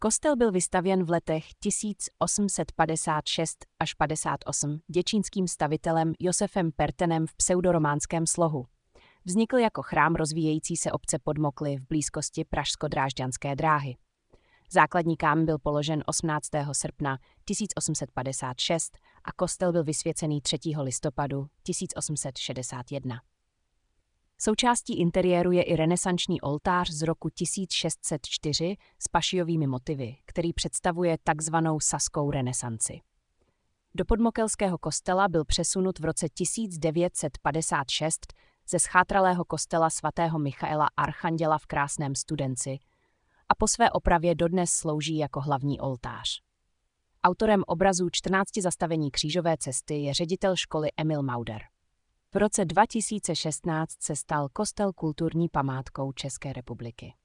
Kostel byl vystavěn v letech 1856 až 58 děčínským stavitelem Josefem Pertenem v pseudorománském slohu. Vznikl jako chrám rozvíjející se obce Podmokly v blízkosti Pražsko-Drážďanské dráhy. Základní kámen byl položen 18. srpna 1856 a kostel byl vysvěcený 3. listopadu 1861. Součástí interiéru je i renesanční oltář z roku 1604 s pašiovými motivy, který představuje takzvanou saskou renesanci. Do podmokelského kostela byl přesunut v roce 1956 ze schátralého kostela svatého Michaela Archanděla v Krásném Studenci a po své opravě dodnes slouží jako hlavní oltář. Autorem obrazů 14 zastavení křížové cesty je ředitel školy Emil Mauder. V roce 2016 se stal kostel kulturní památkou České republiky.